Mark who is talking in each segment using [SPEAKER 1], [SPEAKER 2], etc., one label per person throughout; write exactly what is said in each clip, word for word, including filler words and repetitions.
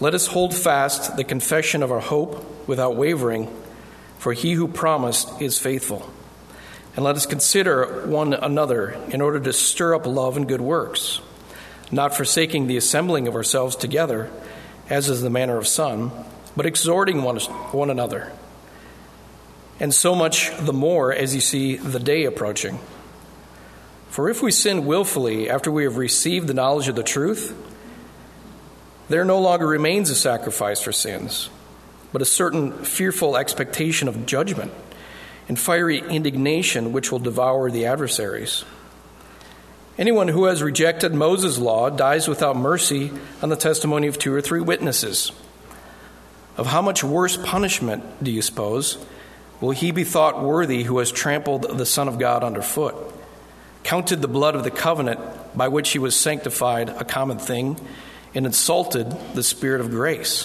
[SPEAKER 1] Let us hold fast the confession of our hope without wavering, for he who promised is faithful. And let us consider one another in order to stir up love and good works, not forsaking the assembling of ourselves together, as is the manner of some, but exhorting one, one another. And so much the more as you see the day approaching. For if we sin willfully after we have received the knowledge of the truth, there no longer remains a sacrifice for sins, but a certain fearful expectation of judgment and fiery indignation which will devour the adversaries. Anyone who has rejected Moses' law dies without mercy on the testimony of two or three witnesses. Of how much worse punishment, do you suppose, will he be thought worthy who has trampled the Son of God underfoot, counted the blood of the covenant by which he was sanctified a common thing, and insulted the Spirit of grace?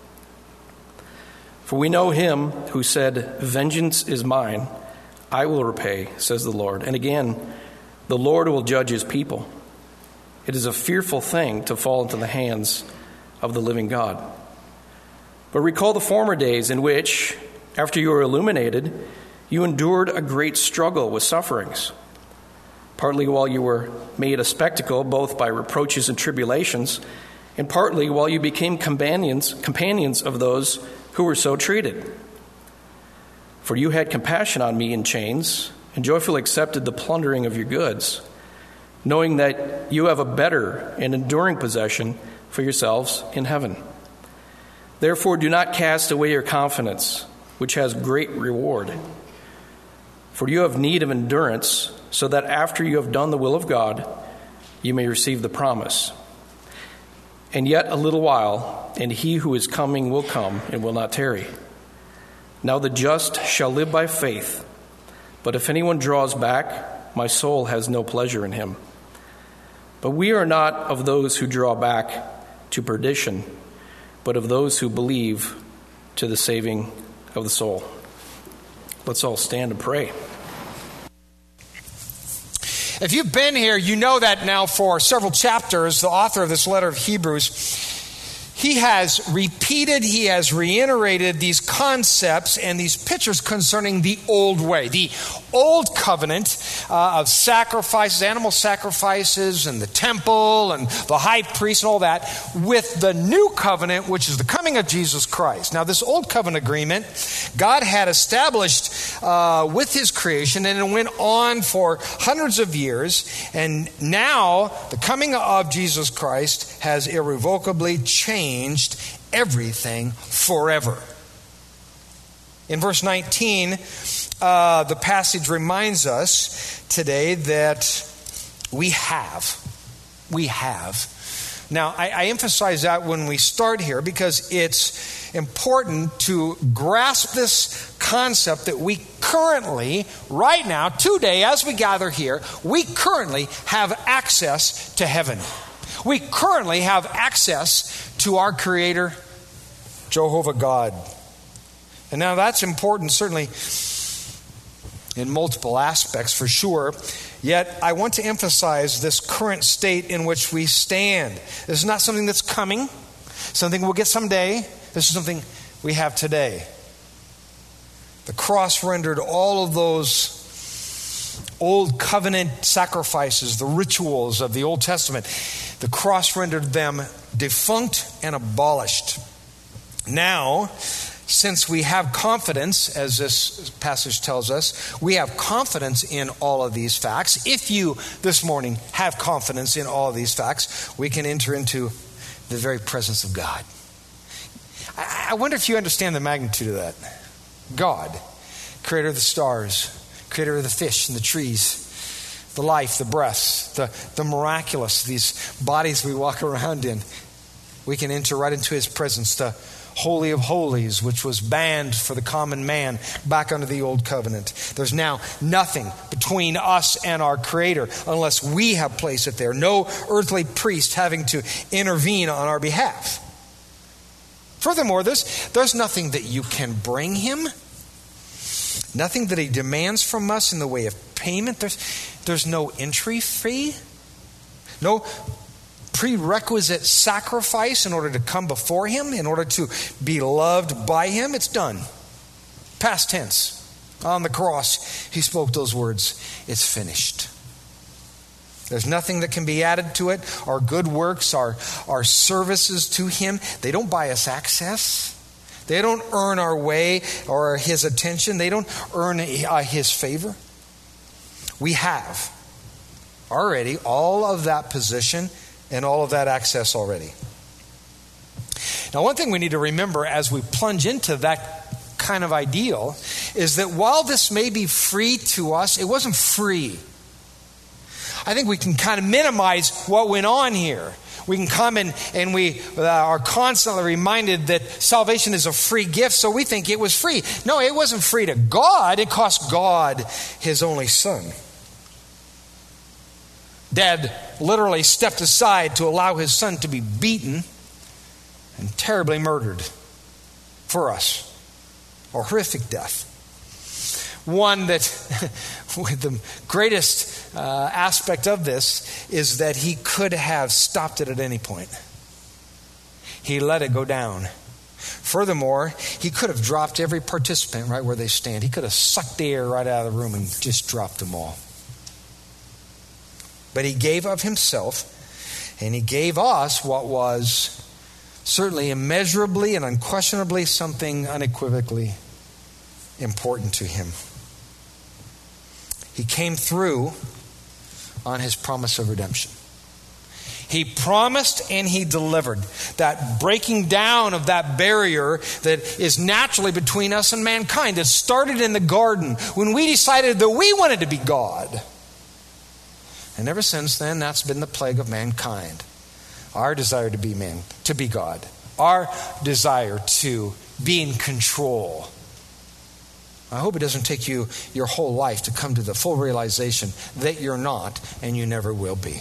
[SPEAKER 1] For we know him who said, "Vengeance is mine, I will repay," says the Lord. And again, the Lord will judge his people. It is a fearful thing to fall into the hands of the living God. But recall the former days in which, after you were illuminated, you endured a great struggle with sufferings, partly while you were made a spectacle both by reproaches and tribulations, and partly while you became companions, companions of those who were so treated. For you had compassion on me in chains, and joyfully accepted the plundering of your goods, knowing that you have a better and enduring possession for yourselves in heaven. Therefore do not cast away your confidence, which has great reward. For you have need of endurance, so that after you have done the will of God, you may receive the promise. And yet a little while, and he who is coming will come and will not tarry. Now the just shall live by faith. But if anyone draws back, my soul has no pleasure in him. But we are not of those who draw back to perdition, but of those who believe to the saving of the soul. Let's all stand and pray.
[SPEAKER 2] If you've been here, you know that now for several chapters, the author of this letter of Hebrews, he has repeated, he has reiterated these concepts and these pictures concerning the old way, the old covenant uh, of sacrifices, animal sacrifices, and the temple and the high priest and all that, with the new covenant, which is the coming of Jesus Christ. Now, this old covenant agreement, God had established uh, with his creation, and it went on for hundreds of years, and now the coming of Jesus Christ has irrevocably changed everything forever. In verse nineteen, uh, the passage reminds us today that we have. We have. Now, I, I emphasize that when we start here because it's important to grasp this concept that we currently, right now, today, as we gather here, we currently have access to heaven. We currently have access to our Creator, Jehovah God. And now that's important, certainly in multiple aspects for sure. Yet I want to emphasize this current state in which we stand. This is not something that's coming, something we'll get someday. This is something we have today. The cross rendered all of those old covenant sacrifices, the rituals of the Old Testament. The cross rendered them defunct and abolished. Now, since we have confidence, as this passage tells us, we have confidence in all of these facts. If you this morning have confidence in all of these facts, we can enter into the very presence of God. I wonder if you understand the magnitude of that. God, creator of the stars, creator of the fish and the trees, the life, the breath, the, the miraculous, these bodies we walk around in. We can enter right into his presence, the Holy of Holies, which was banned for the common man back under the old covenant. There's now nothing between us and our Creator unless we have placed it there. No earthly priest having to intervene on our behalf. Furthermore, there's, there's nothing that you can bring him. Nothing that he demands from us in the way of payment. There's, there's no entry fee. No prerequisite sacrifice in order to come before him, in order to be loved by him. It's done. Past tense. On the cross, he spoke those words, it's finished. There's nothing that can be added to it. Our good works, our, our services to him, they don't buy us access. They don't earn our way or his attention. They don't earn uh, his favor. We have already all of that position and all of that access already. Now, one thing we need to remember as we plunge into that kind of ideal is that while this may be free to us, it wasn't free. I think we can kind of minimize what went on here. We can come in and we uh, are constantly reminded that salvation is a free gift, so we think it was free. No, it wasn't free to God. It cost God his only son. Dad literally stepped aside to allow his son to be beaten and terribly murdered for us. A horrific death. One that, with the greatest uh, aspect of this, is that he could have stopped it at any point. He let it go down. Furthermore, he could have dropped every participant right where they stand. He could have sucked the air right out of the room and just dropped them all. But he gave of himself, and he gave us what was certainly immeasurably and unquestionably something unequivocally important to him. He came through on his promise of redemption. He promised and he delivered. That breaking down of that barrier that is naturally between us and mankind. It started in the garden when we decided that we wanted to be God. And ever since then, that's been the plague of mankind. Our desire to be man, to be God. Our desire to be in control. I hope it doesn't take you your whole life to come to the full realization that you're not and you never will be.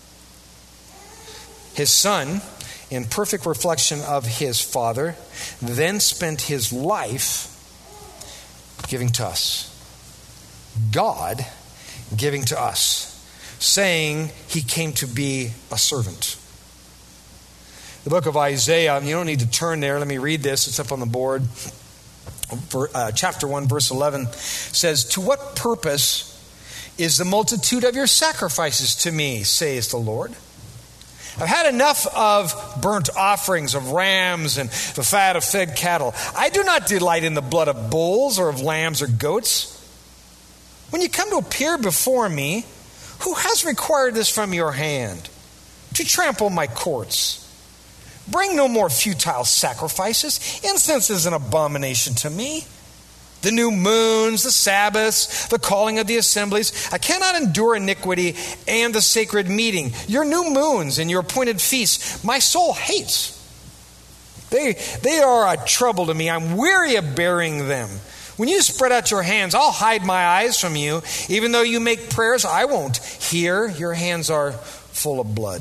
[SPEAKER 2] His son, in perfect reflection of his Father, then spent his life giving to us. God giving to us, saying he came to be a servant. The book of Isaiah, you don't need to turn there. Let me read this. It's up on the board. For, uh, chapter one, verse eleven says, "To what purpose is the multitude of your sacrifices to me, says the Lord? I've had enough of burnt offerings of rams and the fat of fed cattle. I do not delight in the blood of bulls or of lambs or goats. When you come to appear before me, who has required this from your hand? To trample my courts. Bring no more futile sacrifices. Incense is an abomination to me. The new moons, the Sabbaths, the calling of the assemblies. I cannot endure iniquity and the sacred meeting. Your new moons and your appointed feasts, my soul hates. They, they are a trouble to me. I'm weary of bearing them. When you spread out your hands, I'll hide my eyes from you. Even though you make prayers, I won't hear. Your hands are full of blood."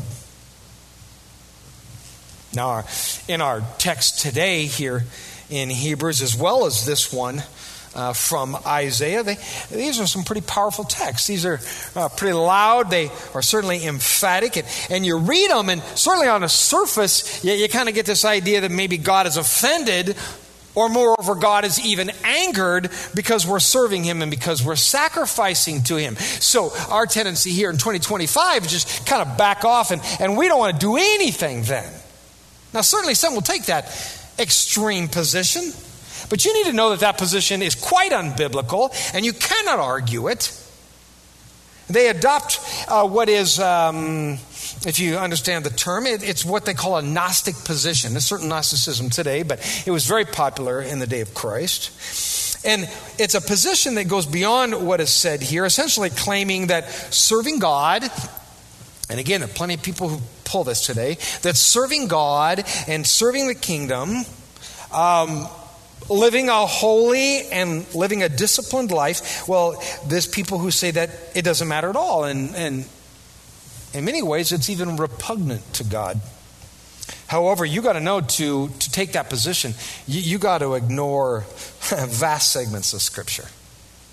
[SPEAKER 2] Now, in our text today here in Hebrews, as well as this one uh, from Isaiah, they, these are some pretty powerful texts. These are uh, pretty loud. They are certainly emphatic. And, and you read them, and certainly on the surface, you, you kind of get this idea that maybe God is offended, or moreover, God is even angered because we're serving him and because we're sacrificing to him. So our tendency here in twenty twenty-five is just kind of back off, and, and we don't want to do anything then. Now, certainly some will take that extreme position, but you need to know that that position is quite unbiblical, and you cannot argue it. They adopt uh, what is, um, if you understand the term, it, it's what they call a Gnostic position. There's certain Gnosticism today, but it was very popular in the day of Christ. And it's a position that goes beyond what is said here, essentially claiming that serving God, and again, there are plenty of people who pull this today, that serving God and serving the kingdom, um, living a holy and living a disciplined life, well, there's people who say that it doesn't matter at all. And, and in many ways, it's even repugnant to God. However, you got to know to, to take that position, you, you got to ignore vast segments of Scripture.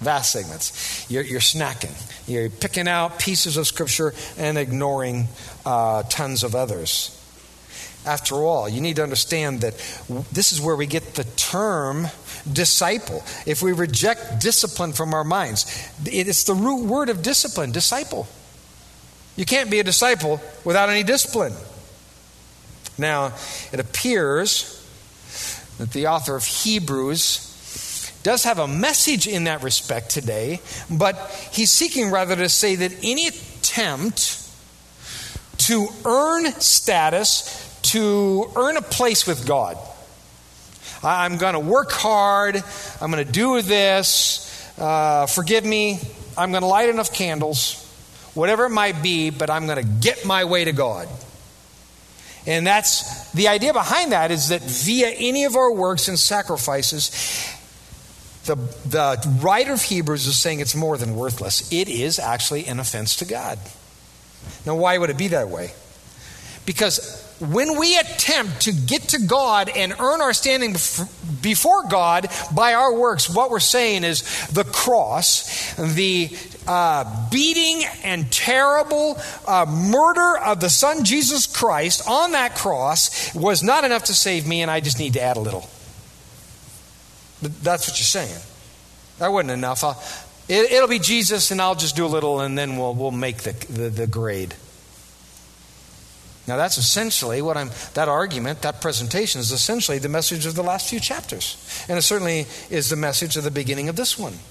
[SPEAKER 2] Vast segments. You're, you're snacking. You're picking out pieces of Scripture and ignoring uh, tons of others. After all, you need to understand that this is where we get the term disciple. If we reject discipline from our minds, it's the root word of discipline, disciple. You can't be a disciple without any discipline. Now, it appears that the author of Hebrews does have a message in that respect today, but he's seeking rather to say that any attempt to earn status, to earn a place with God. I'm going to work hard. I'm going to do this. Uh, forgive me. I'm going to light enough candles, whatever it might be, but I'm going to get my way to God. And that's the idea behind that, is that via any of our works and sacrifices, the, the writer of Hebrews is saying it's more than worthless. It is actually an offense to God. Now, why would it be that way? Because when we attempt to get to God and earn our standing before God by our works, what we're saying is the cross, the uh, beating and terrible uh, murder of the Son Jesus Christ on that cross was not enough to save me, and I just need to add a little. That's what you're saying. That wasn't enough. I'll, it, it'll be Jesus, and I'll just do a little, and then we'll we'll make the the, the grade. Now that's essentially what I'm, that argument, that presentation is essentially the message of the last few chapters. And it certainly is the message of the beginning of this one.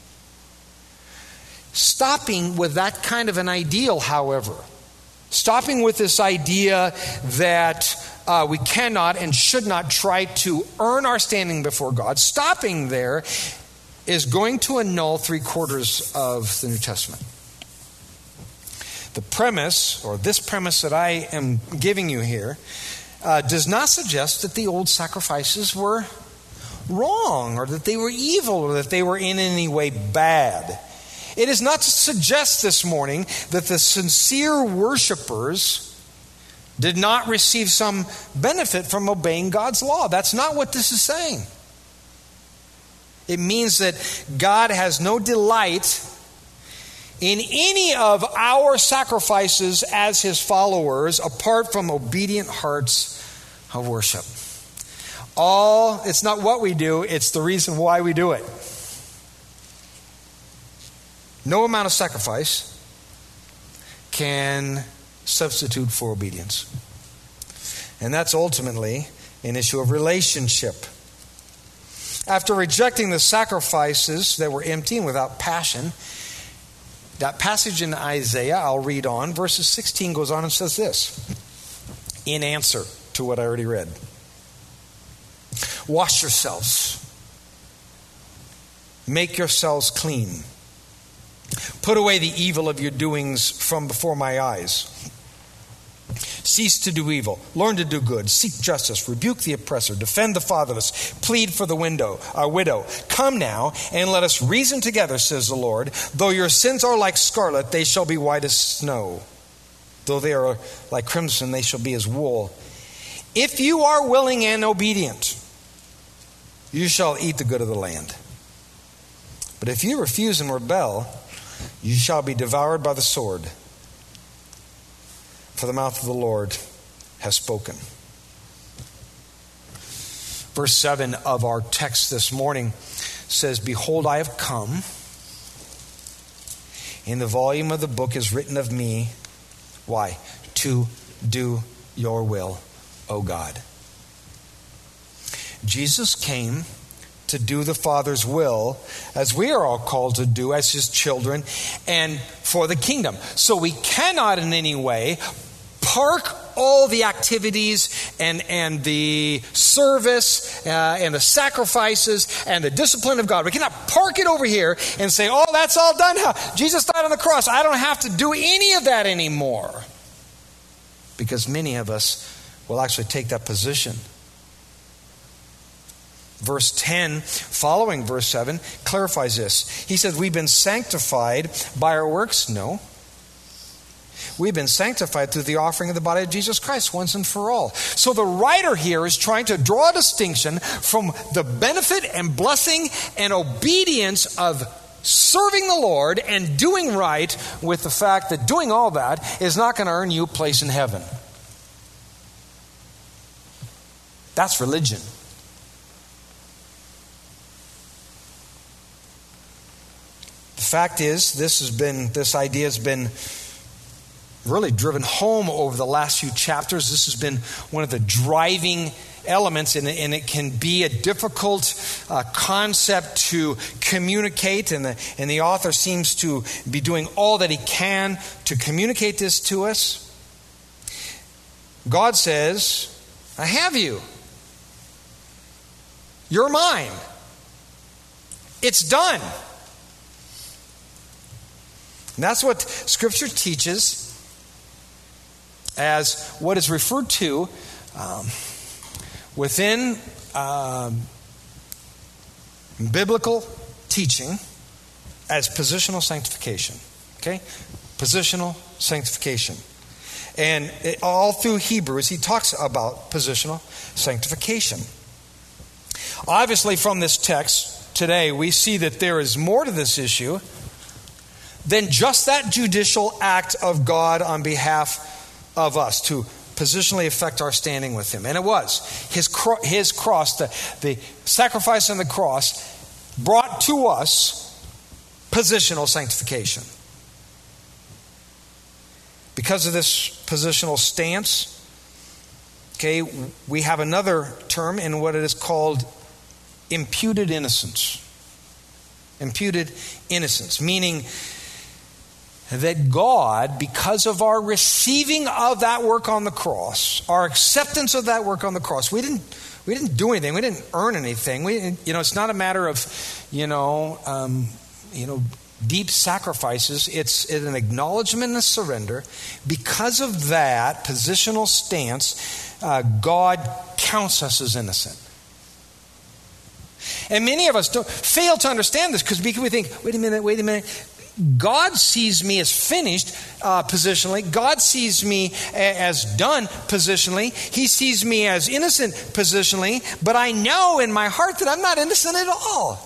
[SPEAKER 2] Stopping with that kind of an ideal, however, stopping with this idea that uh, we cannot and should not try to earn our standing before God, stopping there is going to annul three quarters of the New Testament. The premise, or this premise that I am giving you here, uh, does not suggest that the old sacrifices were wrong, or that they were evil, or that they were in any way bad. It is not to suggest this morning that the sincere worshipers did not receive some benefit from obeying God's law. That's not what this is saying. It means that God has no delight in any of our sacrifices as His followers apart from obedient hearts of worship. All, it's not what we do, it's the reason why we do it. No amount of sacrifice can substitute for obedience. And that's ultimately an issue of relationship. After rejecting the sacrifices that were empty and without passion, that passage in Isaiah, I'll read on. Verses sixteen goes on and says this, in answer to what I already read. Wash yourselves. Make yourselves clean. Put away the evil of your doings from before my eyes. Cease to do evil. Learn to do good. Seek justice. Rebuke the oppressor. Defend the fatherless. Plead for the window, uh, widow. Come now and let us reason together, says the Lord. Though your sins are like scarlet, they shall be white as snow. Though they are like crimson, they shall be as wool. If you are willing and obedient, you shall eat the good of the land. But if you refuse and rebel, you shall be devoured by the sword. For the mouth of the Lord has spoken. Verse seven of our text this morning says, Behold, I have come. In the volume of the book is written of me. Why? To do your will, O God. Jesus came to do the Father's will, as we are all called to do as His children, and for the kingdom. So we cannot in any way park all the activities and, and the service uh, and the sacrifices and the discipline of God. We cannot park it over here and say, oh, that's all done now. Jesus died on the cross. I don't have to do any of that anymore. Because many of us will actually take that position. Verse ten, following verse seven, clarifies this. He says, we've been sanctified by our works? No. We've been sanctified through the offering of the body of Jesus Christ once and for all. So the writer here is trying to draw a distinction from the benefit and blessing and obedience of serving the Lord and doing right with the fact that doing all that is not going to earn you a place in heaven. That's religion. The fact is, this has been, this idea has been really driven home over the last few chapters. This has been one of the driving elements, and, and it can be a difficult uh, concept to communicate, and the, and the author seems to be doing all that he can to communicate this to us. God says, I have you. You're mine. It's done. And that's what Scripture teaches as what is referred to um, within um, biblical teaching as positional sanctification. Okay? Positional sanctification. And it, all through Hebrews, he talks about positional sanctification. Obviously, from this text today, we see that there is more to this issue than just that judicial act of God on behalf of us to positionally affect our standing with Him. And it was. His, cro- his cross, the, the sacrifice on the cross, brought to us positional sanctification. Because of this positional stance, okay, we have another term in what it is called imputed innocence. Imputed innocence, meaning that God, because of our receiving of that work on the cross, our acceptance of that work on the cross, we didn't we didn't do anything. We didn't earn anything. We, you know, it's not a matter of, you know, um, you know, deep sacrifices. It's an acknowledgement and a surrender. Because of that positional stance, uh, God counts us as innocent. And many of us don't fail to understand this because we think, wait a minute, wait a minute. God sees me as finished uh, positionally. God sees me a- as done positionally. He sees me as innocent positionally. But I know in my heart that I'm not innocent at all.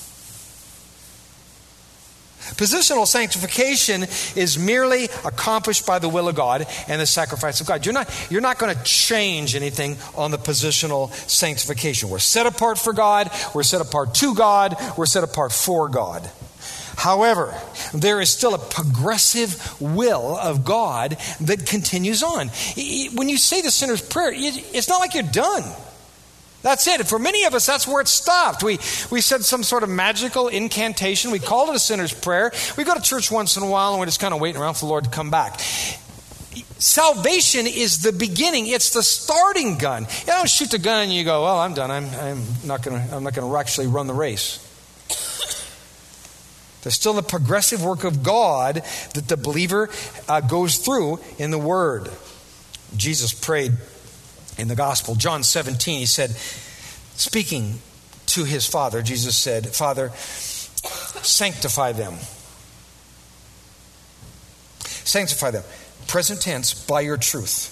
[SPEAKER 2] Positional sanctification is merely accomplished by the will of God and the sacrifice of God. You're not, you're not going to change anything on the positional sanctification. We're set apart for God. We're set apart to God. We're set apart for God. However, there is still a progressive will of God that continues on. When you say the sinner's prayer, it's not like you're done. That's it. For many of us, that's where it stopped. We we said some sort of magical incantation. We called it a sinner's prayer. We go to church once in a while and we're just kind of waiting around for the Lord to come back. Salvation is the beginning. It's the starting gun. You don't shoot the gun and you go, well, I'm done. I'm I'm not going to I'm not going to actually run the race. There's still the progressive work of God that the believer uh, goes through in the Word. Jesus prayed in the Gospel, John seventeen, he said, speaking to his Father, Jesus said, Father, sanctify them. Sanctify them. Present tense, by your truth.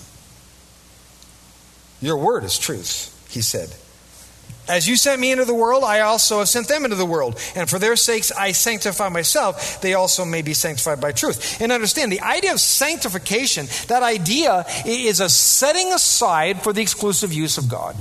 [SPEAKER 2] Your word is truth, he said. As you sent me into the world, I also have sent them into the world. And for their sakes, I sanctify myself. They also may be sanctified by truth. And understand, the idea of sanctification, that idea is a setting aside for the exclusive use of God.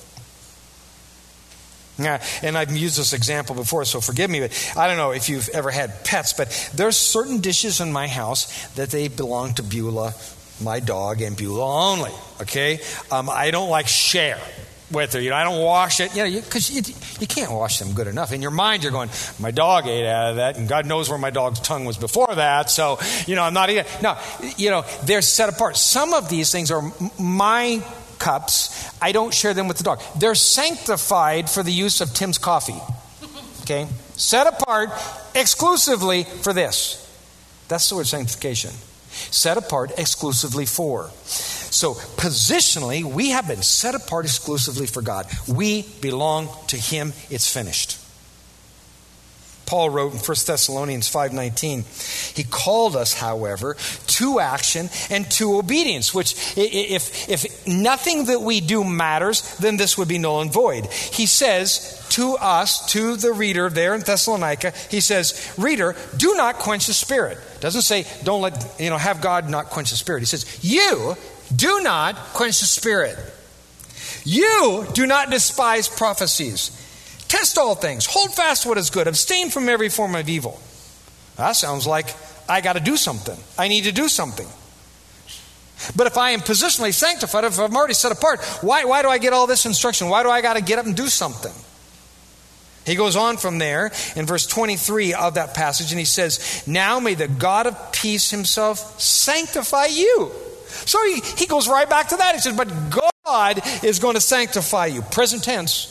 [SPEAKER 2] Yeah, and I've used this example before, so forgive me, but I don't know if you've ever had pets, but there's certain dishes in my house that they belong to Beulah, my dog, and Beulah only. Okay? Um, I don't like share with her. You know, I don't wash it, you know, because you, you, you can't wash them good enough. In your mind, you're going, my dog ate out of that, and God knows where my dog's tongue was before that, so, you know, I'm not eating. No, you know, they're set apart. Some of these things are my cups. I don't share them with the dog. They're sanctified for the use of Tim's coffee. Okay? Set apart exclusively for this. That's the word sanctification. Set apart exclusively for. So positionally, we have been set apart exclusively for God. We belong to Him. It's finished. Paul wrote in First Thessalonians five nineteen, he called us, however, to action and to obedience, which if, if nothing that we do matters, then this would be null and void. He says to us, to the reader there in Thessalonica, he says, reader, do not quench the spirit. Doesn't say, don't let, you know, have God not quench the spirit. He says, you do not quench the spirit. You do not despise prophecies. Test all things. Hold fast what is good. Abstain from every form of evil. That sounds like I got to do something. I need to do something. But if I am positionally sanctified, if I'm already set apart, why, why do I get all this instruction? Why do I got to get up and do something? He goes on from there in verse twenty-three of that passage, and he says, now may the God of peace himself sanctify you. So he, he goes right back to that. He says, but God is going to sanctify you. Present tense.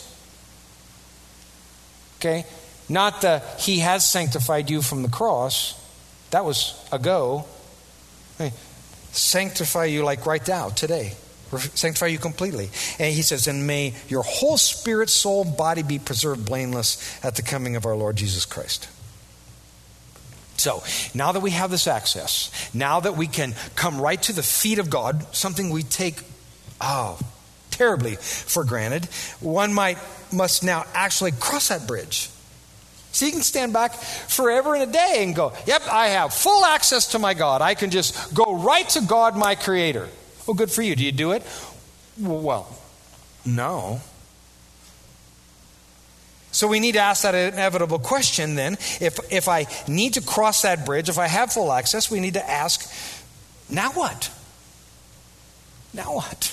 [SPEAKER 2] Okay? Not the he has sanctified you from the cross. That was ago. Hey, sanctify you like right now, today. Sanctify you completely. And he says, and may your whole spirit, soul, body be preserved blameless at the coming of our Lord Jesus Christ. So, now that we have this access, now that we can come right to the feet of God, something we take, oh, terribly for granted, one might must now actually cross that bridge. So you can stand back forever and a day and go, yep, I have full access to my God. I can just go right to God, my Creator. Well, good for you. Do you do it? Well, no. So we need to ask that inevitable question then. If, if I need to cross that bridge, if I have full access, we need to ask, now what? Now what?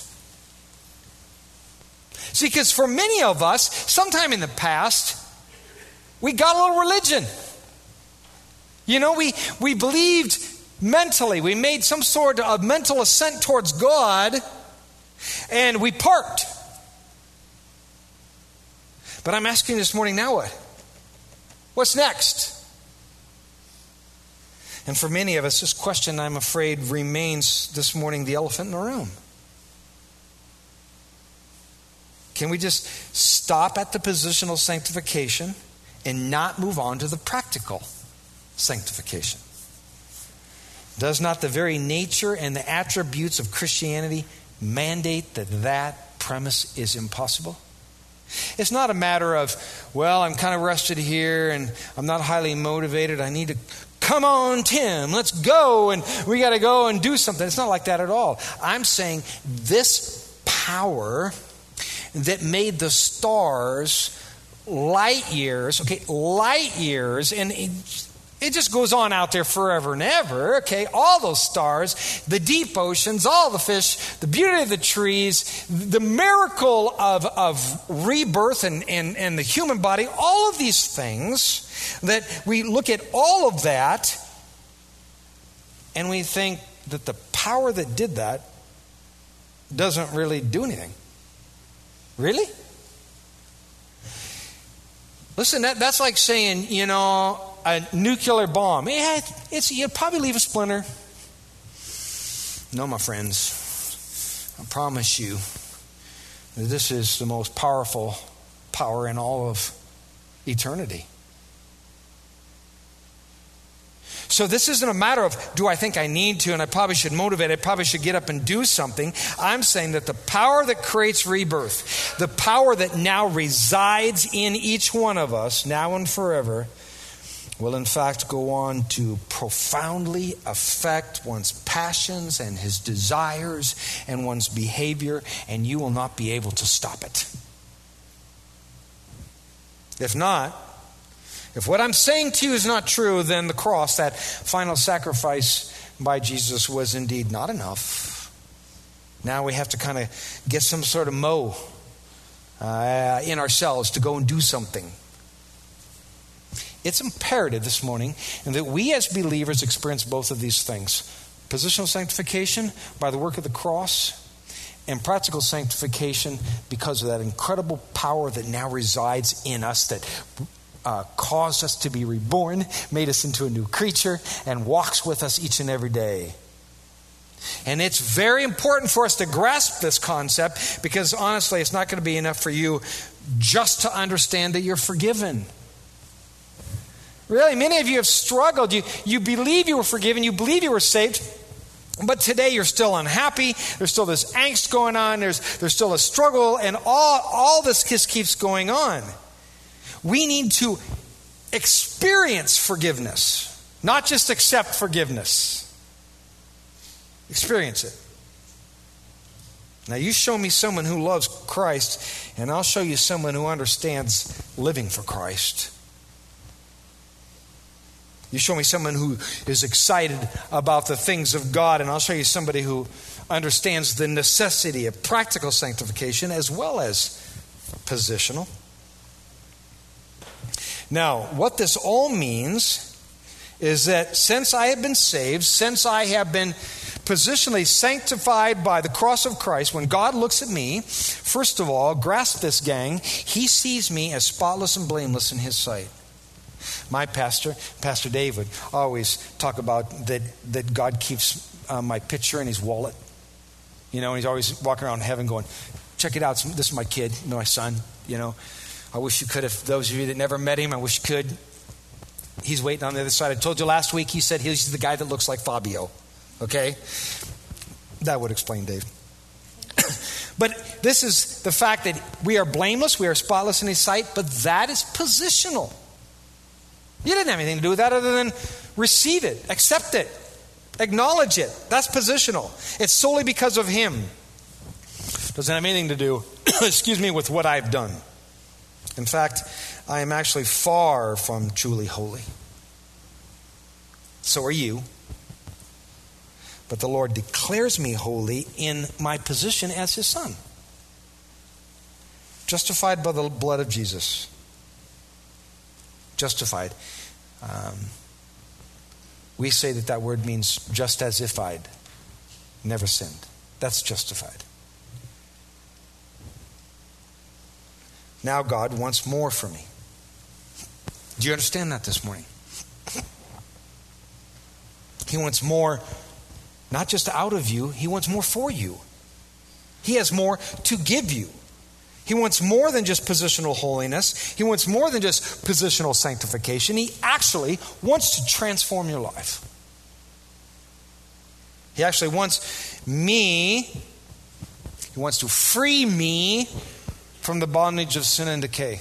[SPEAKER 2] See, because for many of us, sometime in the past, we got a little religion. You know, we, we believed mentally. We made some sort of mental ascent towards God, and we parked. But I'm asking this morning, now what? What's next? And for many of us, this question, I'm afraid, remains this morning the elephant in the room. Can we just stop at the positional sanctification and not move on to the practical sanctification? Does not the very nature and the attributes of Christianity mandate that that premise is impossible? It's not a matter of, well, I'm kind of rested here and I'm not highly motivated. I need to, come on, Tim, let's go and we got to go and do something. It's not like that at all. I'm saying this power that made the stars light years, okay, light years, and it, it just goes on out there forever and ever, okay, all those stars, the deep oceans, all the fish, the beauty of the trees, the miracle of, of rebirth and, and, and the human body, all of these things, that we look at all of that and we think that the power that did that doesn't really do anything. Really? Listen, that, that's like saying, you know, a nuclear bomb. Yeah, it's, you'll probably leave a splinter. No, my friends, I promise you that this is the most powerful power in all of eternity. So this isn't a matter of, do I think I need to and I probably should motivate, I probably should get up and do something. I'm saying that the power that creates rebirth, the power that now resides in each one of us, now and forever, will in fact go on to profoundly affect one's passions and his desires and one's behavior, and you will not be able to stop it. If not, if what I'm saying to you is not true, then the cross, that final sacrifice by Jesus, was indeed not enough. Now we have to kind of get some sort of mo uh, in ourselves to go and do something. It's imperative this morning that we as believers experience both of these things. Positional sanctification by the work of the cross, and practical sanctification because of that incredible power that now resides in us, that Uh, caused us to be reborn, made us into a new creature, and walks with us each and every day. And it's very important for us to grasp this concept, because honestly, it's not going to be enough for you just to understand that you're forgiven. Really, many of you have struggled. You, you believe you were forgiven. You believe you were saved. But today you're still unhappy. There's still this angst going on. There's, there's still a struggle. And all, all this just keeps going on. We need to experience forgiveness. Not just accept forgiveness. Experience it. Now you show me someone who loves Christ, and I'll show you someone who understands living for Christ. You show me someone who is excited about the things of God, and I'll show you somebody who understands the necessity of practical sanctification as well as positional. Now, what this all means is that since I have been saved, since I have been positionally sanctified by the cross of Christ, when God looks at me, first of all, grasp this, gang, He sees me as spotless and blameless in His sight. My pastor, Pastor Dave, would always talk about that, that God keeps uh, my picture in His wallet. You know, and He's always walking around heaven going, check it out, this is my kid, my son, you know. I wish you could, if those of you that never met him, I wish you could. He's waiting on the other side. I told you last week, he said he's the guy that looks like Fabio. Okay? That would explain Dave. But this is the fact that we are blameless, we are spotless in His sight, but that is positional. You didn't have anything to do with that other than receive it, accept it, acknowledge it. That's positional. It's solely because of Him. Doesn't have anything to do, excuse me, with what I've done. In fact, I am actually far from truly holy. So are you. But the Lord declares me holy in my position as His son. Justified by the blood of Jesus. Justified. Um, we say that that word means just as if I'd never sinned. That's justified. Now God wants more from me. Do you understand that this morning? He wants more, not just out of you, He wants more for you. He has more to give you. He wants more than just positional holiness. He wants more than just positional sanctification. He actually wants to transform your life. He actually wants me, He wants to free me from the bondage of sin and decay.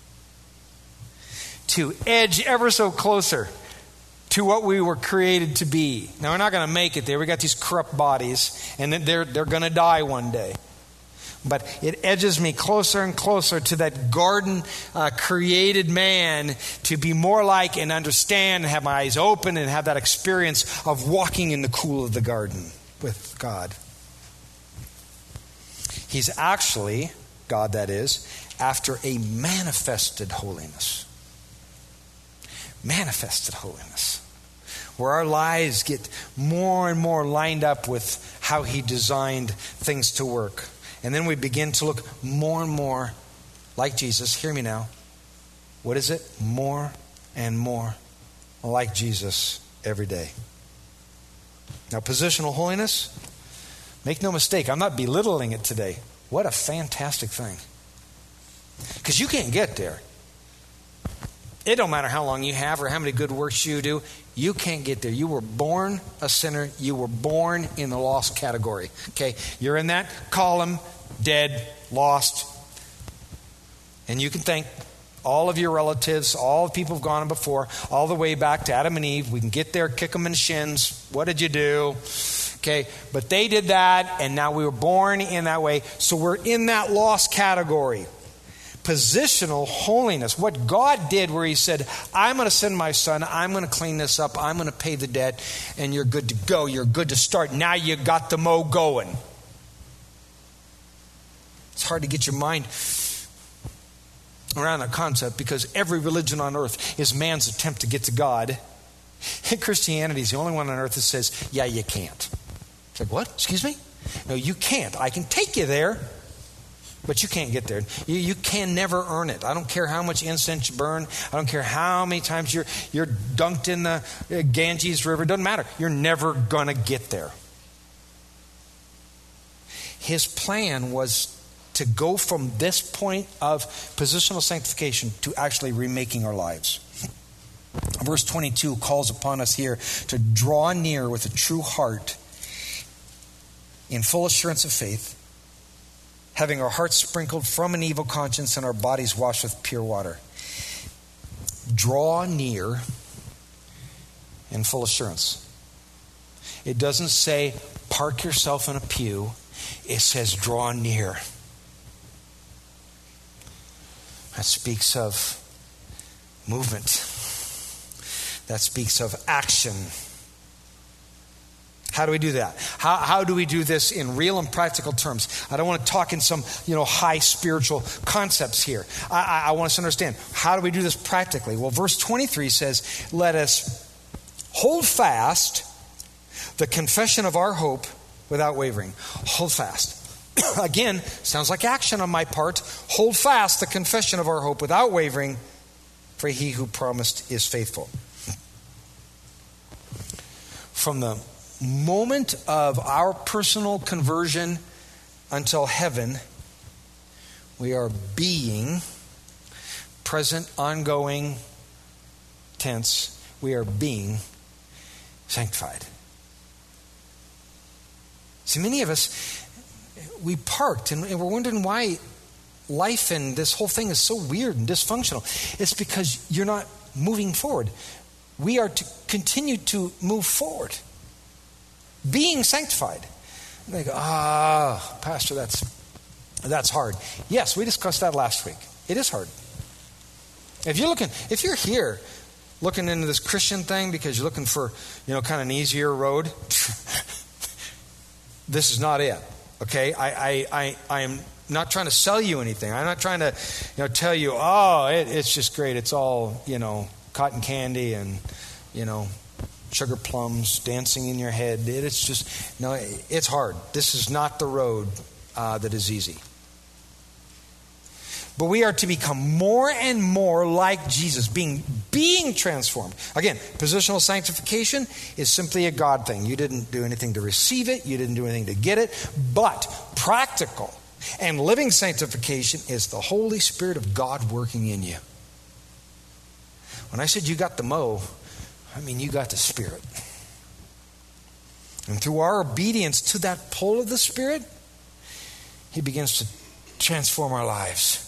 [SPEAKER 2] To edge ever so closer to what we were created to be. Now, we're not going to make it there. We got these corrupt bodies, and they're, they're going to die one day. But it edges me closer and closer to that garden uh, created man, to be more like and understand and have my eyes open and have that experience of walking in the cool of the garden with God. He's actually, God that is, after a manifested holiness. Manifested holiness. Where our lives get more and more lined up with how He designed things to work. And then we begin to look more and more like Jesus. Hear me now. What is it? More and more like Jesus every day. Now, positional holiness, make no mistake, I'm not belittling it today. What a fantastic thing. Because you can't get there. It don't matter how long you have or how many good works you do. You can't get there. You were born a sinner. You were born in the lost category. Okay, you're in that column, dead, lost. And you can thank all of your relatives, all the people who've gone before, all the way back to Adam and Eve. We can get there, kick them in the shins. What did you do? Okay, but they did that, and now we were born in that way. So we're in that lost category. Positional holiness. What God did where He said, I'm going to send my son, I'm going to clean this up, I'm going to pay the debt, and you're good to go. You're good to start. Now you got the mo going. It's hard to get your mind around that concept because every religion on earth is man's attempt to get to God. And Christianity is the only one on earth that says, yeah, you can't. It's like, what? Excuse me? No, you can't. I can take you there. But you can't get there. You, you can never earn it. I don't care how much incense you burn. I don't care how many times you're you're dunked in the Ganges River. It doesn't matter. You're never going to get there. His plan was to go from this point of positional sanctification to actually remaking our lives. Verse twenty-two calls upon us here to draw near with a true heart in full assurance of faith, having our hearts sprinkled from an evil conscience and our bodies washed with pure water. Draw near in full assurance. It doesn't say park yourself in a pew. It says draw near. That speaks of movement. That speaks of action. How do we do that? How, how do we do this in real and practical terms? I don't want to talk in some, you know, high spiritual concepts here. I, I, I want us to understand, how do we do this practically? Well, verse twenty-three says, let us hold fast the confession of our hope without wavering. Hold fast. Again, sounds like action on my part. Hold fast the confession of our hope without wavering, for he who promised is faithful. From the moment of our personal conversion until heaven, we are being, present, ongoing tense, we are being sanctified. See, many of us, we parked and we're wondering why life and this whole thing is so weird and dysfunctional. It's because you're not moving forward. We are to continue to move forward. Being sanctified. And they go, ah, Pastor, that's that's hard. Yes, we discussed that last week. It is hard. If you're looking, if you're here looking into this Christian thing because you're looking for, you know, kind of an easier road, this is not it. Okay? I, I, I, I am not trying to sell you anything. I'm not trying to, you know, tell you, oh, it, it's just great. It's all, you know, cotton candy and, you know, sugar plums dancing in your head. It's just, no, it's hard. This is not the road uh, that is easy. But we are to become more and more like Jesus, being, being transformed. Again, positional sanctification is simply a God thing. You didn't do anything to receive it. You didn't do anything to get it. But practical and living sanctification is the Holy Spirit of God working in you. When I said you got the mo, I mean you got the Spirit. And through our obedience to that pull of the Spirit, He begins to transform our lives.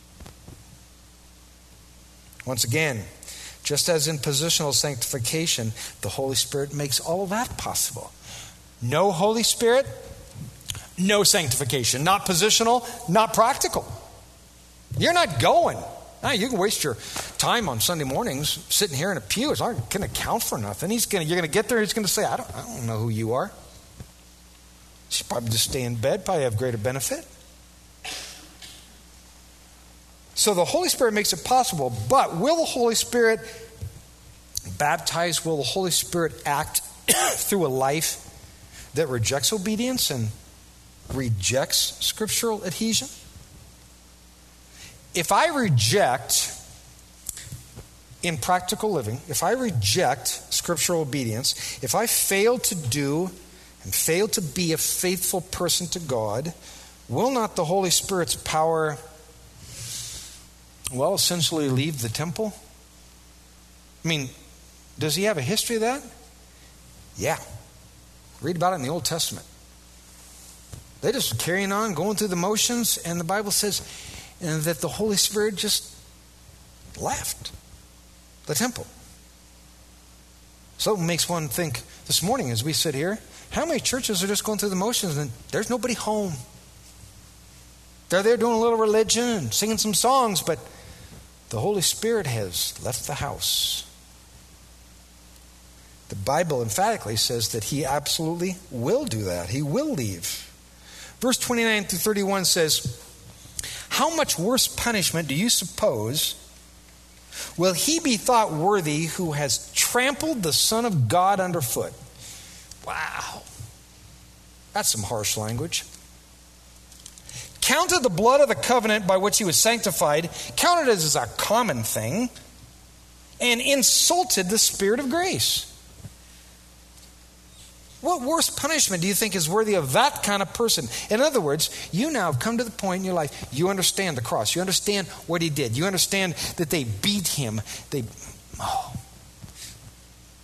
[SPEAKER 2] Once again, just as in positional sanctification, the Holy Spirit makes all of that possible. No Holy Spirit, no sanctification. Not positional, not practical. You're not going. Now, you can waste your time on Sunday mornings sitting here in a pew. It's not going to count for nothing. He's going to, you're going to get there, he's going to say, I don't, I don't know who you are. You should probably just stay in bed, probably have greater benefit. So the Holy Spirit makes it possible, but will the Holy Spirit baptize? Will the Holy Spirit act through a life that rejects obedience and rejects scriptural adhesion? If I reject in practical living, if I reject scriptural obedience, if I fail to do and fail to be a faithful person to God, will not the Holy Spirit's power, well, essentially leave the temple? I mean, does he have a history of that? Yeah. Read about it in the Old Testament. They're just carrying on, going through the motions, and the Bible says and that the Holy Spirit just left the temple. So it makes one think this morning as we sit here, how many churches are just going through the motions and there's nobody home? They're there doing a little religion and singing some songs, but the Holy Spirit has left the house. The Bible emphatically says that he absolutely will do that. He will leave. Verse twenty-nine through thirty-one says, how much worse punishment do you suppose will he be thought worthy who has trampled the Son of God underfoot? Wow. That's some harsh language. Counted the blood of the covenant by which he was sanctified, counted it as a common thing, and insulted the Spirit of grace. What worse punishment do you think is worthy of that kind of person? In other words, you now have come to the point in your life, you understand the cross. You understand what he did. You understand that they beat him. They, oh,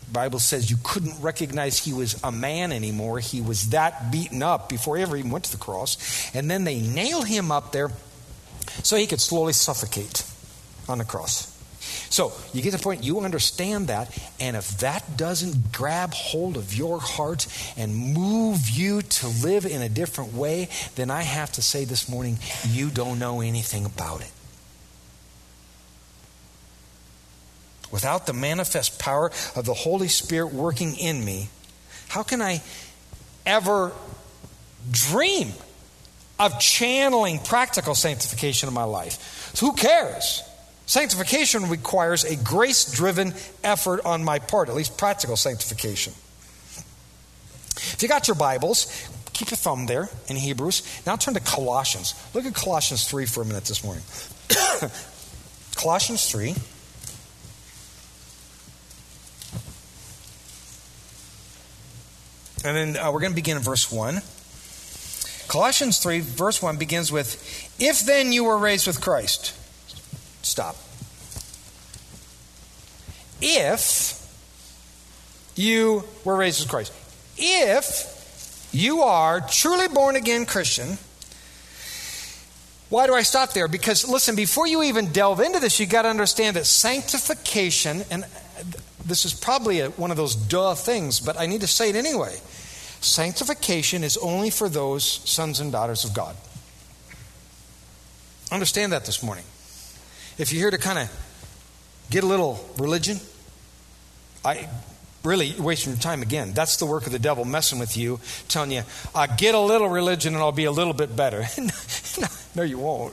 [SPEAKER 2] The Bible says you couldn't recognize he was a man anymore. He was that beaten up before he ever even went to the cross. And then they nail him up there so he could slowly suffocate on the cross. So you get the point, you understand that, and if that doesn't grab hold of your heart and move you to live in a different way, then I have to say this morning, you don't know anything about it. Without the manifest power of the Holy Spirit working in me, how can I ever dream of channeling practical sanctification in my life? So who cares? Sanctification requires a grace-driven effort on my part, at least practical sanctification. If you got your Bibles, keep your thumb there in Hebrews. Now turn to Colossians. Look at Colossians three for a minute this morning. Colossians three. And then uh, we're going to begin in verse one. Colossians three, verse one begins with, if then you were raised with Christ. Stop. If you were raised with Christ. If you are truly born again Christian. Why do I stop there? Because listen, before you even delve into this, you got to understand that sanctification, and this is probably a, one of those duh things, but I need to say it anyway. Sanctification is only for those sons and daughters of God. Understand that this morning. If you're here to kind of get a little religion, I really you're wasting your time again. That's the work of the devil messing with you, telling you, uh, get a little religion and I'll be a little bit better. no, no, you won't.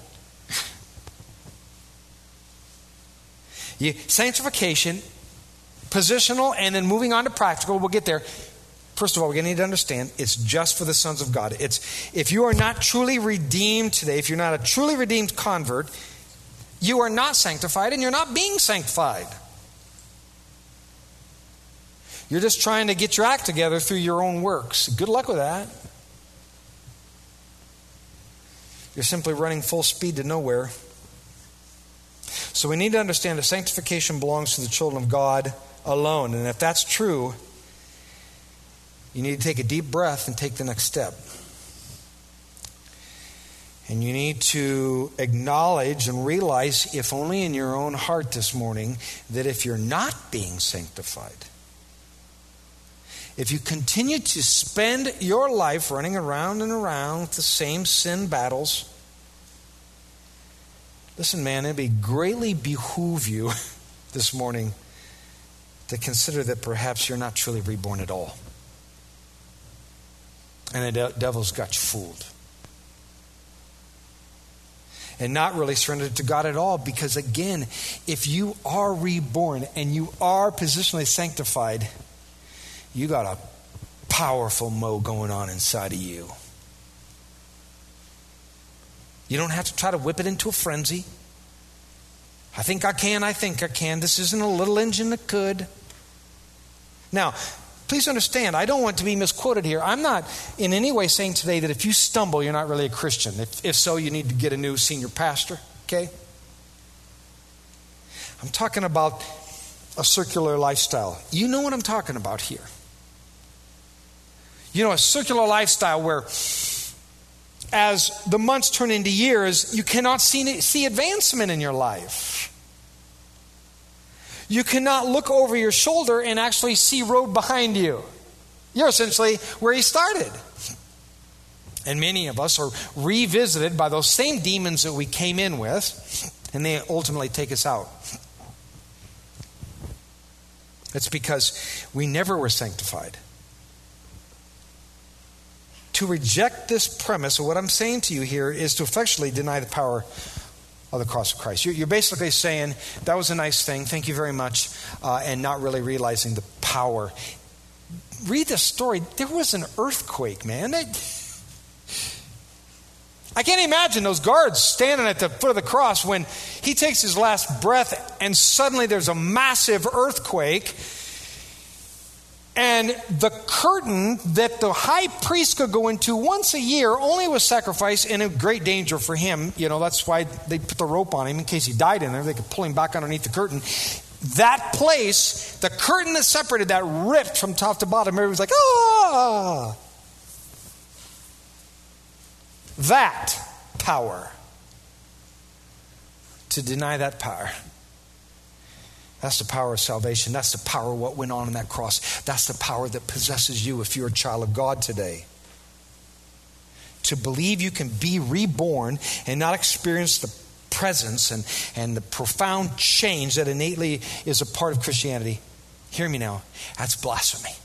[SPEAKER 2] You, sanctification, positional, and then moving on to practical. We'll get there. First of all, we're going to need to understand it's just for the sons of God. It's if you are not truly redeemed today, if you're not a truly redeemed convert, you are not sanctified and you're not being sanctified. You're just trying to get your act together through your own works. Good luck with that. You're simply running full speed to nowhere. So we need to understand that sanctification belongs to the children of God alone. And if that's true, you need to take a deep breath and take the next step. And you need to acknowledge and realize, if only in your own heart this morning, that if you're not being sanctified, if you continue to spend your life running around and around with the same sin battles, listen, man, it may greatly behoove you this morning to consider that perhaps you're not truly reborn at all. And the de- devil's got you fooled. And not really surrendered to God at all. Because again, if you are reborn and you are positionally sanctified, you got a powerful mo going on inside of you. You don't have to try to whip it into a frenzy. I think I can, I think I can. This isn't a little engine that could. Now, please understand, I don't want to be misquoted here. I'm not in any way saying today that if you stumble, you're not really a Christian. If, if so, you need to get a new senior pastor, okay? I'm talking about a circular lifestyle. You know what I'm talking about here. You know, a circular lifestyle where as the months turn into years, you cannot see, see advancement in your life. You cannot look over your shoulder and actually see road behind you. You're essentially where he started. And many of us are revisited by those same demons that we came in with, and they ultimately take us out. It's because we never were sanctified. To reject this premise, or what I'm saying to you here, is to effectually deny the power of the cross of Christ. You're basically saying, that was a nice thing, thank you very much, uh, and not really realizing the power. Read the story. There was an earthquake, man. It, I can't imagine those guards standing at the foot of the cross when he takes his last breath and suddenly there's a massive earthquake. And the curtain that the high priest could go into once a year only was sacrificed, and in great danger for him. You know, that's why they put the rope on him in case he died in there. They could pull him back underneath the curtain. that place, the curtain that separated that ripped from top to bottom. Everybody's like, ah! That power. To deny that power. That's the power of salvation. That's the power of what went on in that cross. That's the power that possesses you if you're a child of God today. To believe you can be reborn and not experience the presence and, and the profound change that innately is a part of Christianity. Hear me now. That's blasphemy.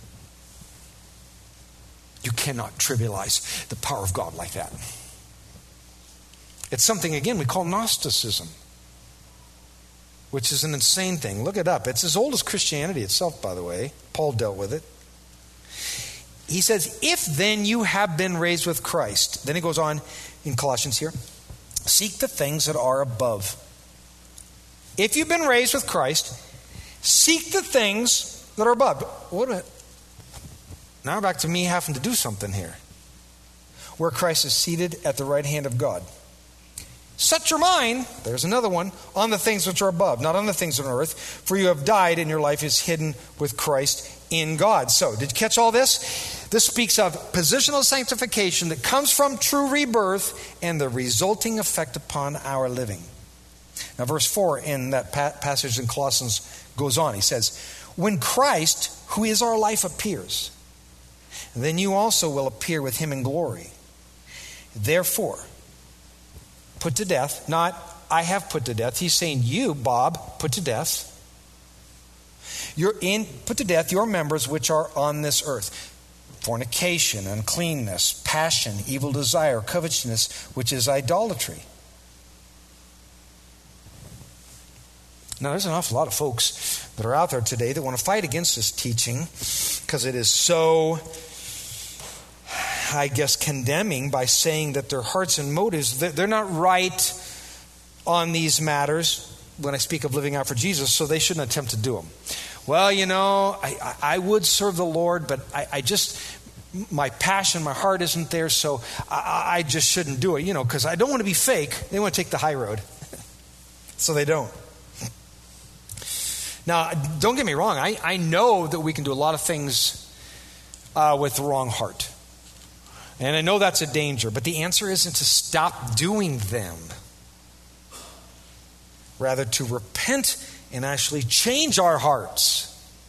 [SPEAKER 2] You cannot trivialize the power of God like that. It's something, again, we call Gnosticism, which is an insane thing. Look it up. It's as old as Christianity itself, by the way. Paul dealt with it. He says, if then you have been raised with Christ, then he goes on in Colossians here, seek the things that are above. If you've been raised with Christ, seek the things that are above. What a, now back to me having to do something here. Where Christ is seated at the right hand of God. Set your mind, there's another one, on the things which are above, not on the things on earth, for you have died and your life is hidden with Christ in God. So, did you catch all this? This speaks of positional sanctification that comes from true rebirth and the resulting effect upon our living. Now, verse four in that passage in Colossians goes on. He says, when Christ, who is our life, appears, then you also will appear with him in glory. Therefore, put to death, not I have put to death. He's saying you, Bob, put to death. You're in, put to death your members which are on this earth. Fornication, uncleanness, passion, evil desire, covetousness, which is idolatry. Now, there's an awful lot of folks that are out there today that want to fight against this teaching because it is so, I guess, condemning by saying that their hearts and motives, they're not right on these matters when I speak of living out for Jesus, so they shouldn't attempt to do them. Well, you know, I, I would serve the Lord, but I, I just, my passion, my heart isn't there, so I, I just shouldn't do it, you know, because I don't want to be fake. They want to take the high road. So they don't. Now, don't get me wrong. I, I know that we can do a lot of things uh, with the wrong heart. And I know that's a danger, but the answer isn't to stop doing them. Rather, to repent and actually change our hearts.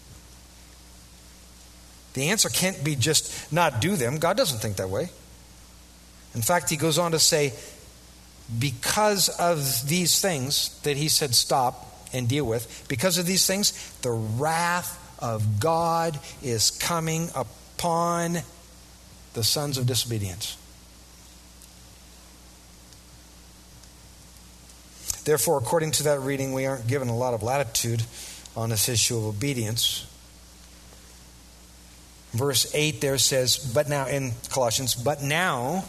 [SPEAKER 2] The answer can't be just not do them. God doesn't think that way. In fact, he goes on to say, because of these things that he said stop and deal with, because of these things, the wrath of God is coming upon the sons of disobedience. Therefore, according to that reading, we aren't given a lot of latitude on this issue of obedience. Verse eight there says, but now, in Colossians, but now,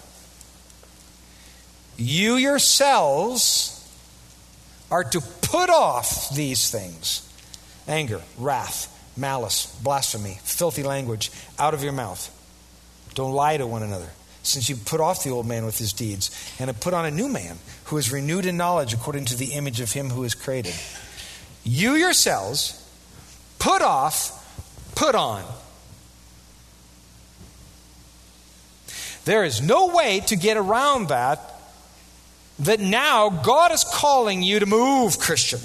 [SPEAKER 2] you yourselves are to put off these things. Anger, wrath, malice, blasphemy, filthy language out of your mouth. Don't lie to one another, since you put off the old man with his deeds, and have put on a new man, who is renewed in knowledge according to the image of him who is created. You yourselves put off, put on. There is no way to get around that, that now God is calling you to move, Christian.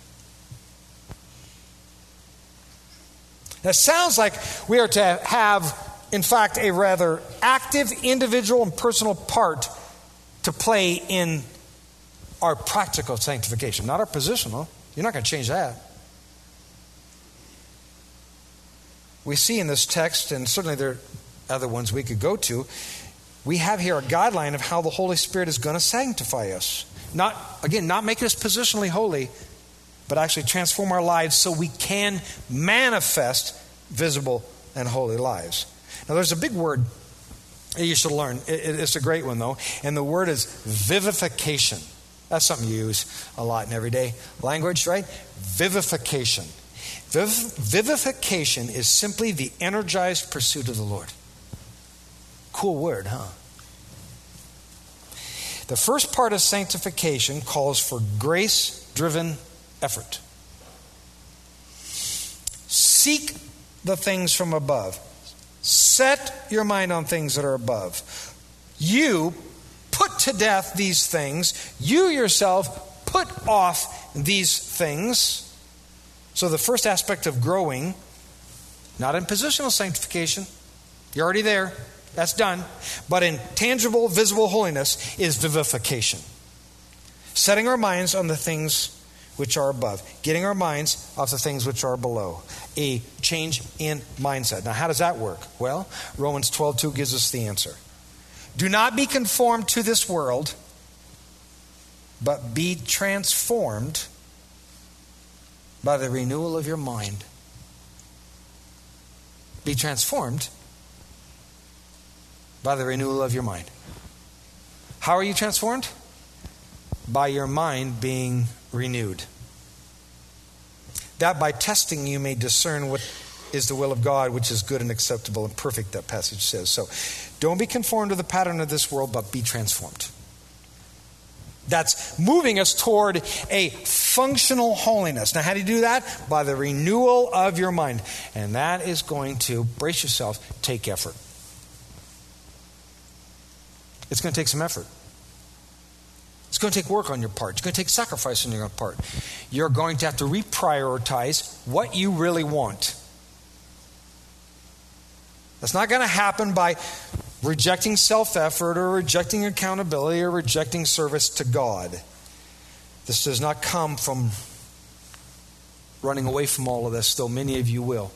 [SPEAKER 2] That sounds like we are to have, in fact, a rather active individual and personal part to play in our practical sanctification, not our positional. You're not going to change that. We see in this text, and certainly there are other ones we could go to, we have here a guideline of how the Holy Spirit is going to sanctify us. Not, again, not make us positionally holy, but actually transform our lives so we can manifest visible and holy lives. Now, there's a big word that you should learn. It's a great one, though. And the word is vivification. That's something you use a lot in everyday language, right? Vivification. Viv- vivification is simply the energized pursuit of the Lord. Cool word, huh? The first part of sanctification calls for grace-driven effort. Seek the things from above. Set your mind on things that are above. You put to death these things. You yourself put off these things. So the first aspect of growing, not in positional sanctification, you're already there, that's done, but in tangible, visible holiness is vivification. Setting our minds on the things which are above. Getting our minds off the things which are below. A change in mindset. Now, how does that work? Well, Romans twelve two gives us the answer. Do not be conformed to this world, but be transformed by the renewal of your mind. Be transformed by the renewal of your mind. How are you transformed? By your mind being renewed. That by testing you may discern what is the will of God, which is good and acceptable and perfect, that passage says. So don't be conformed to the pattern of this world, but be transformed. That's moving us toward a functional holiness. Now, how do you do that? By the renewal of your mind. And that is going to, brace yourself, take effort. It's going to take some effort. It's going to take work on your part. It's going to take sacrifice on your part. You're going to have to reprioritize what you really want. That's not going to happen by rejecting self-effort or rejecting accountability or rejecting service to God. This does not come from running away from all of this, though many of you will.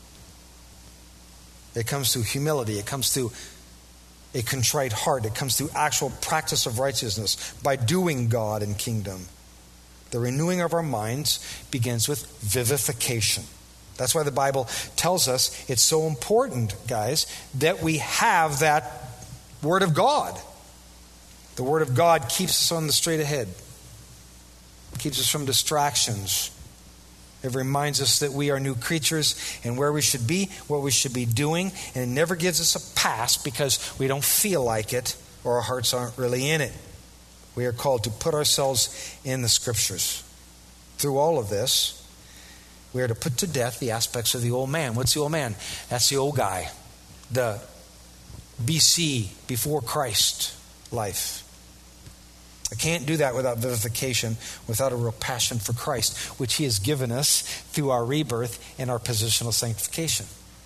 [SPEAKER 2] It comes through humility. It comes through a contrite heart. It comes through actual practice of righteousness by doing God and kingdom. The renewing of our minds begins with vivification. That's why the Bible tells us it's so important, guys, that we have that Word of God. The Word of God keeps us on the straight ahead. Keeps us from distractions. It reminds us that we are new creatures and where we should be, what we should be doing. And it never gives us a pass because we don't feel like it or our hearts aren't really in it. We are called to put ourselves in the Scriptures. Through all of this, we are to put to death the aspects of the old man. What's the old man? That's the old guy. The B C, before Christ life. I can't do that without vivification, without a real passion for Christ, which He has given us through our rebirth and our positional sanctification.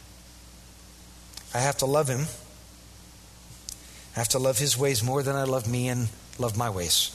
[SPEAKER 2] I have to love Him. I have to love His ways more than I love me and love my ways.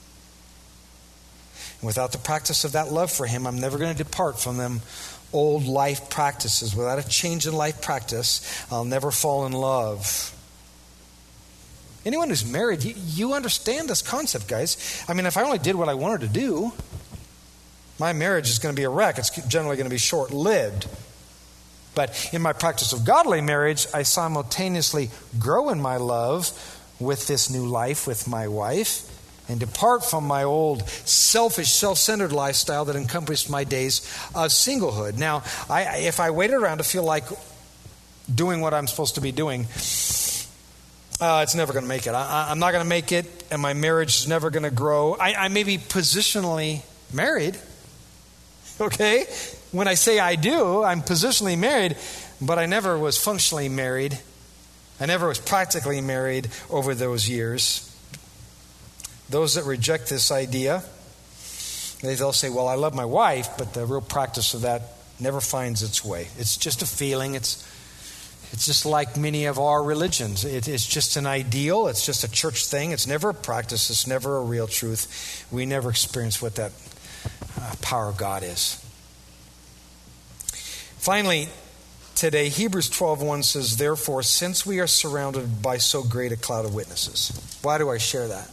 [SPEAKER 2] And without the practice of that love for Him, I'm never going to depart from them old life practices. Without a change in life practice, I'll never fall in love. Anyone who's married, you, you understand this concept, guys. I mean, if I only did what I wanted to do, my marriage is going to be a wreck. It's generally going to be short-lived. But in my practice of godly marriage, I simultaneously grow in my love with this new life with my wife and depart from my old selfish, self-centered lifestyle that encompassed my days of singlehood. Now, I, if I waited around to feel like doing what I'm supposed to be doing, uh, it's never going to make it. I, I'm not going to make it, and my marriage is never going to grow. I, I may be positionally married, okay? When I say I do, I'm positionally married, but I never was functionally married. I never was practically married over those years. Those that reject this idea, they'll say, well, I love my wife, but the real practice of that never finds its way. It's just a feeling. It's it's just like many of our religions. It, it's just an ideal. It's just a church thing. It's never a practice. It's never a real truth. We never experience what that uh, power of God is. Finally, today, Hebrews twelve one says, therefore, since we are surrounded by so great a cloud of witnesses. Why do I share that?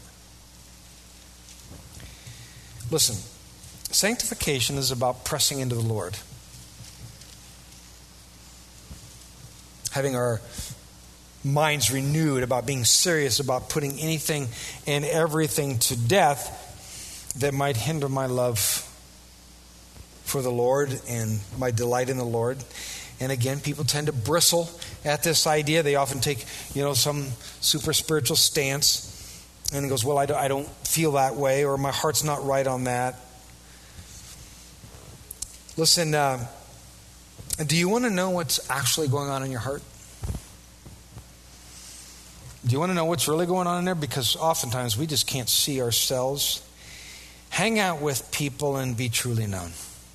[SPEAKER 2] Listen, sanctification is about pressing into the Lord. Having our minds renewed, about being serious, about putting anything and everything to death that might hinder my love for the Lord and my delight in the Lord. And again, people tend to bristle at this idea. They often take, you know, some super spiritual stance. And he goes, well, I don't, I don't feel that way, or my heart's not right on that. Listen, uh, Do you want to know what's actually going on in your heart? Do you want to know what's really going on in there? Because oftentimes we just can't see ourselves. Hang out with people and be truly known.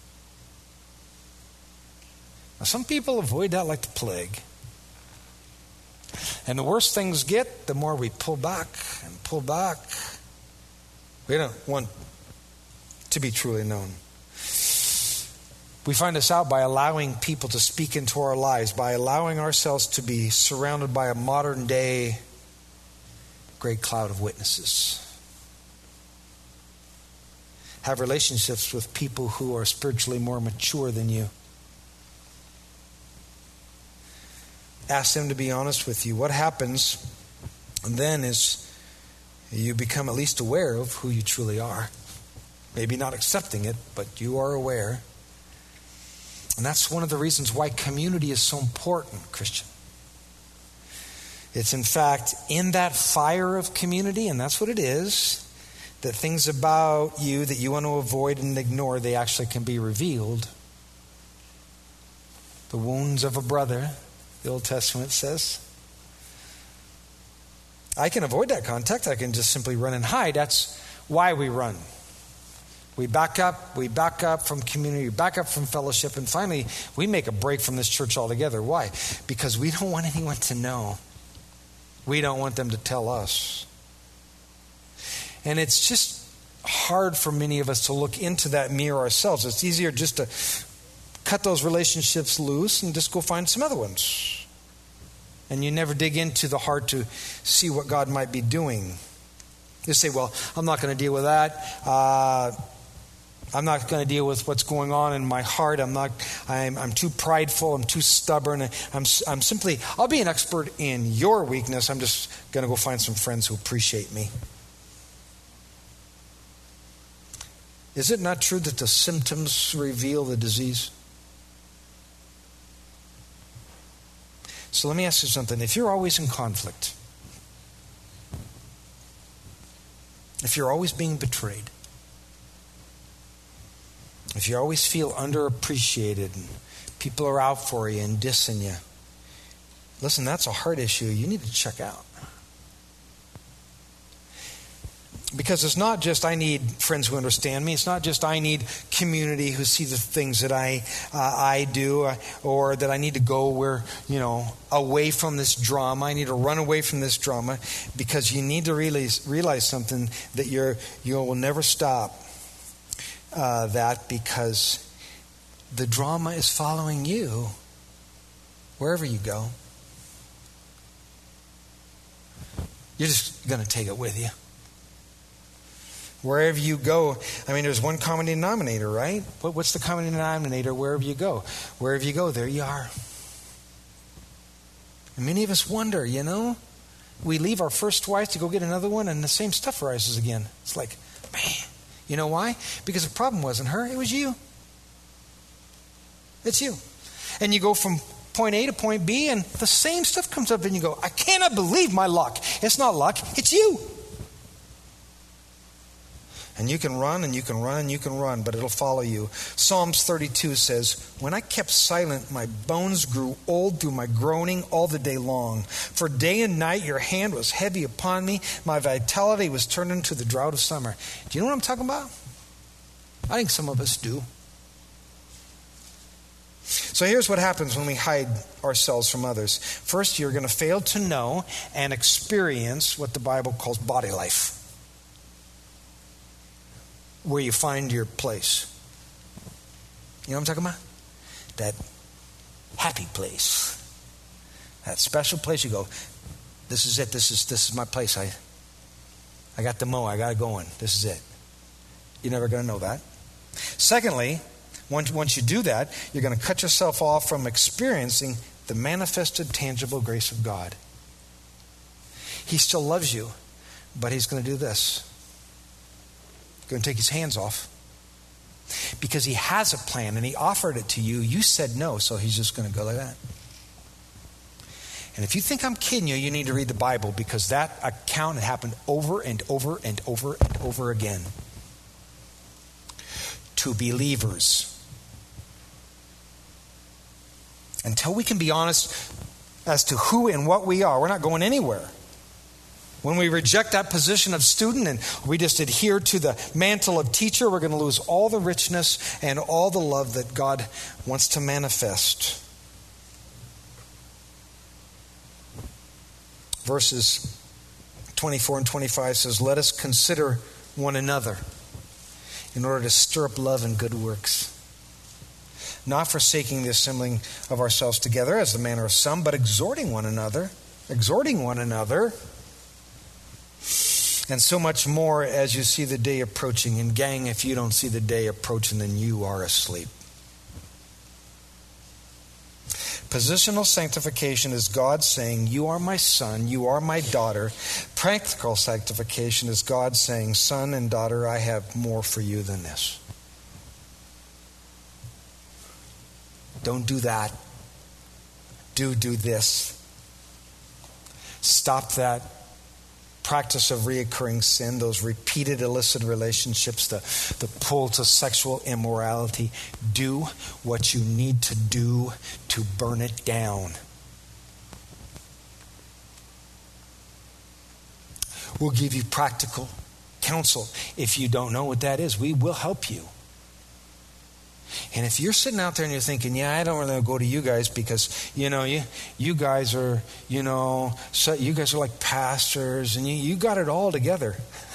[SPEAKER 2] Now, some people avoid that like the plague. And the worse things get, the more we pull back and pull back. We don't want to be truly known. We find this out by allowing people to speak into our lives, by allowing ourselves to be surrounded by a modern day great cloud of witnesses. Have relationships with people who are spiritually more mature than you. Ask them to be honest with you. What happens then is you become at least aware of who you truly are. Maybe not accepting it, but you are aware. And that's one of the reasons why community is so important, Christian. It's in fact in that fire of community, and that's what it is, that things about you that you want to avoid and ignore, they actually can be revealed. The wounds of a brother, the Old Testament says. I can avoid that contact. I can just simply run and hide. That's why we run. We back up, we back up from community, we back up from fellowship, and finally we make a break from this church altogether. Why? Because we don't want anyone to know. We don't want them to tell us. And it's just hard for many of us to look into that mirror ourselves. It's easier just to cut those relationships loose and just go find some other ones. And you never dig into the heart to see what God might be doing. You say, well, I'm not going to deal with that. Uh, I'm not going to deal with what's going on in my heart. I'm not. I'm, I'm too prideful. I'm too stubborn. I'm. I'm simply. I'll be an expert in your weakness. I'm just going to go find some friends who appreciate me. Is it not true that the symptoms reveal the disease? So let me ask you something. If you're always in conflict, if you're always being betrayed, if you always feel underappreciated and people are out for you and dissing you, listen, that's a heart issue you need to check out. Because it's not just I need friends who understand me. It's not just I need community who see the things that I uh, I do, uh, or that I need to go where, you know, away from this drama. I need to run away from this drama, because you need to realize realize something, that you're you will never stop uh, that, because the drama is following you wherever you go. You're just going to take it with you. Wherever you go, I mean, there's one common denominator, right? What, what's the common denominator wherever you go? Wherever you go, there you are. And many of us wonder, you know, we leave our first wife to go get another one, and the same stuff arises again. It's like, man, you know why? Because the problem wasn't her, it was you. It's you. And you go from point A to point B, and the same stuff comes up, and you go, I cannot believe my luck. It's not luck, it's you. And you can run and you can run and you can run, but it'll follow you. Psalms thirty-two says, when I kept silent, my bones grew old through my groaning all the day long. For day and night your hand was heavy upon me. My vitality was turned into the drought of summer. Do you know what I'm talking about? I think some of us do. So here's what happens when we hide ourselves from others. First, you're going to fail to know and experience what the Bible calls body life, where you find your place. You know what I'm talking about? That happy place. That special place you go, this is it, this is this is my place. I I got the mo, I got it going. This is it. You're never going to know that. Secondly, once, once you do that, you're going to cut yourself off from experiencing the manifested, tangible grace of God. He still loves you, but he's going to do this. Going to take his hands off, because he has a plan and he offered it to you. You said no, so he's just going to go like that. And if you think I'm kidding you, you need to read the Bible, because that account happened over and over and over and over again to believers. Until we can be honest as to who and what we are, we're not going anywhere. When we reject that position of student and we just adhere to the mantle of teacher, we're going to lose all the richness and all the love that God wants to manifest. Verses twenty-four and twenty-five says, "Let us consider one another in order to stir up love and good works, not forsaking the assembling of ourselves together as the manner of some, but exhorting one another, exhorting one another, and so much more as you see the day approaching." And gang, if you don't see the day approaching, then you are asleep. Positional sanctification is God saying, "You are my son, you are my daughter." Practical sanctification is God saying, "Son and daughter, I have more for you than this. Don't do that. Do do this." Stop that practice of reoccurring sin, those repeated illicit relationships, the, the pull to sexual immorality. Do what you need to do to burn it down. We'll give you practical counsel. If you don't know what that is, we will help you. And if you're sitting out there and you're thinking, "Yeah, I don't really go to you guys because, you know, you you guys are, you know, so you guys are like pastors and you, you got it all together."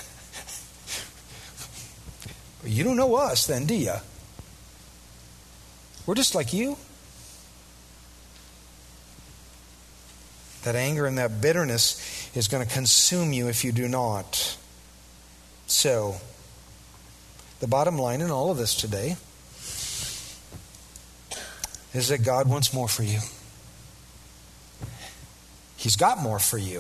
[SPEAKER 2] You don't know us then, do you? We're just like you. That anger and that bitterness is going to consume you if you do not. So, the bottom line in all of this today is that God wants more for you. He's got more for you.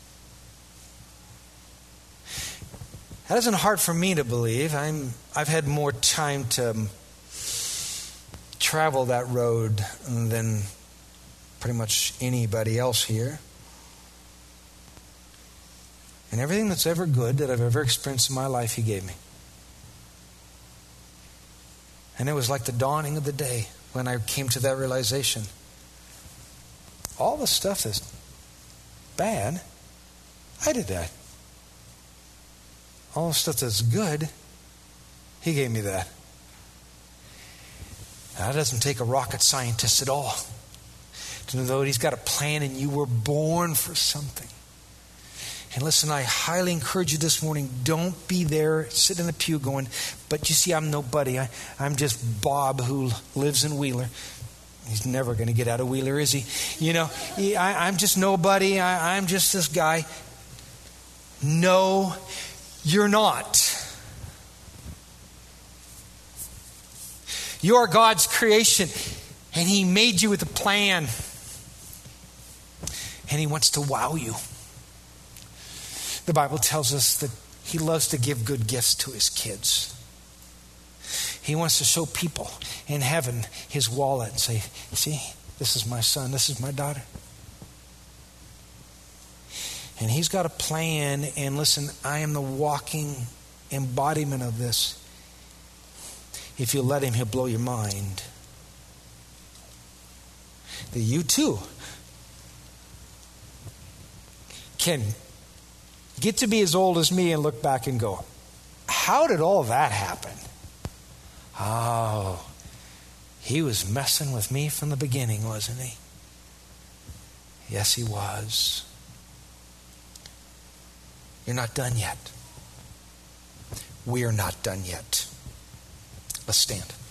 [SPEAKER 2] That isn't hard for me to believe. I'm, I've had more time to travel that road than pretty much anybody else here. And everything that's ever good that I've ever experienced in my life, He gave me. And it was like the dawning of the day when I came to that realization. All the stuff that's bad, I did that. All the stuff that's good, He gave me that. Now, that doesn't take a rocket scientist at all to know that He's got a plan and you were born for something. And listen, I highly encourage you this morning, don't be there, sit in the pew going, "But you see, I'm nobody. I, I'm just Bob who lives in Wheeler." He's never going to get out of Wheeler, is he? You know, he, I, I'm just nobody. I, I'm just this guy. No, you're not. You are God's creation, and He made you with a plan. And He wants to wow you. The Bible tells us that He loves to give good gifts to His kids. He wants to show people in heaven His wallet and say, "See, this is my son, this is my daughter." And He's got a plan, and listen, I am the walking embodiment of this. If you let Him, He'll blow your mind. That you too can get to be as old as me and look back and go, "How did all that happen?" Oh, He was messing with me from the beginning, wasn't He? Yes, He was. You're not done yet. We're not done yet. Let's stand.